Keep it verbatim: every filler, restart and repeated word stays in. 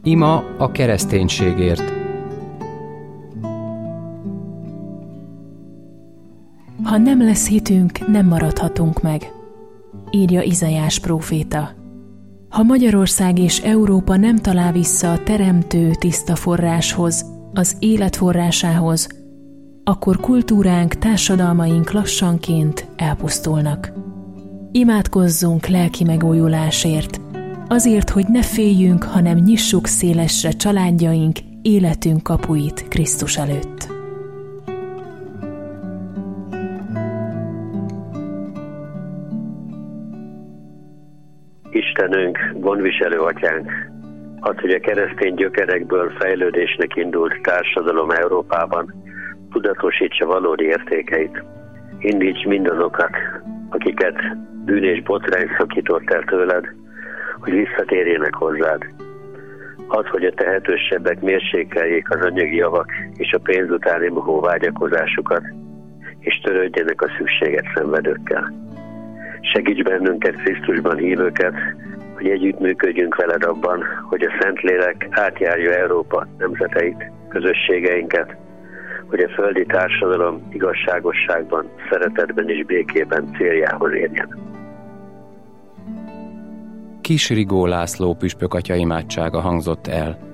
Ima a kereszténységért. Ha nem lesz hitünk, nem maradhatunk meg, írja Izaiás próféta. Ha Magyarország és Európa nem talál vissza a teremtő tiszta forráshoz, az élet forrásához, akkor kultúránk, társadalmaink lassanként elpusztulnak. Imádkozzunk lelki megújulásért, azért, hogy ne féljünk, hanem nyissuk szélesre családjaink, életünk kapuit Krisztus előtt. Istenünk, gondviselő atyánk, az, hogy a keresztény gyökerekből fejlődésnek indult társadalom Európában tudatosítsa valódi értékeit. Indíts mindazokat, akiket bűn és botrány szakított el tőled, hogy visszatérjenek hozzád. Az, hogy a tehetősebbek mérsékeljék az anyagi javak és a pénz utáni mohó vágyakozásukat, és törődjenek a szükséget szenvedőkkel. Segíts bennünket, Krisztusban hívőket, hogy együttműködjünk veled abban, hogy a Szentlélek átjárja Európa nemzeteit, közösségeinket, hogy a földi társadalom igazságosságban, szeretetben és békében céljához érjen. Kis Rigó László püspök atya imádsága hangzott el.